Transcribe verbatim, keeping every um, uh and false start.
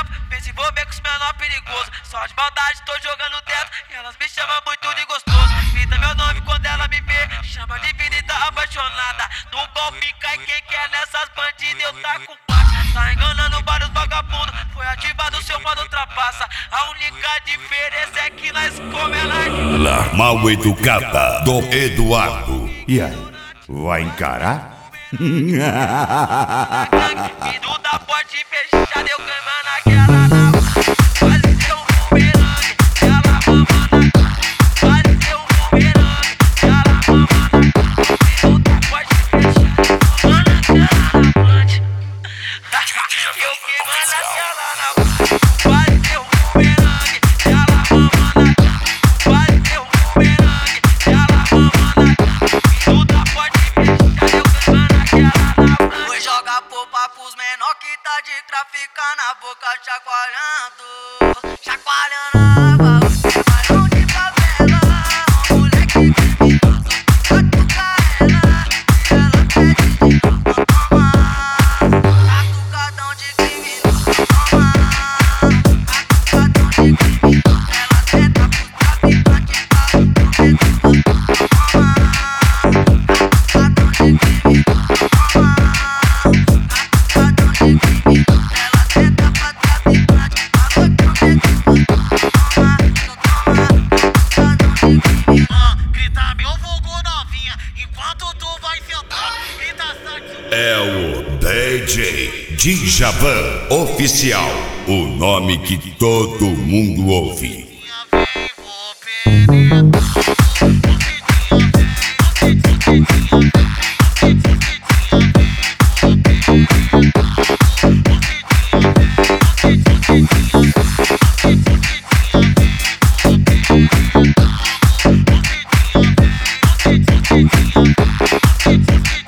tempo, vem se envolver com os menor perigoso. Só de maldade tô jogando dentro e elas me chamam muito de gostoso. Grita meu nome quando ela me vê, chama de vida e tá apaixonada. No golpe cai quem quer nessas bandidas, eu tá com parte. Tá enganando vários vagabundos, foi ativado o seu modo ultrapassa. A única diferença é que nós come ela de... La mal educada do Eduardo. E aí, vai encarar? Vindo da porte fechada, eu ganhando naquela na... Quase seu bumerangue, ela mamando. Quase seu bumerangue, ela mamando. Vindo da porte fechada, mano, aquela na frente. Eu que mando aquela na frente. Quase seu bumerangue, ela mamando. Quase seu bumerangue, ela mamando. Vindo da porte fechada, eu ganhando naquela na frente. Vou jogar popa pros menor que tá de traficar na boca chacoalhando. Chacoalhando a água, os barão de favela. Uma mulher que vive pra tocar ela. E ela pede de novo, toma. Catucadão de criminoso, toma. Catucadão de criminoso. Ela tenta pro traficante, tá prometendo, toma. Catucadão de criminoso, toma. Catucadão de criminoso. Ela tenta pra traficante, tá prometendo, toma. Catucadão de criminoso. Grita meu vulgo novinha, enquanto tu vai sentar. Grita sete. É o D J Djavan Oficial, o nome que todo mundo ouve. Vem, vou penetrar. Você tinha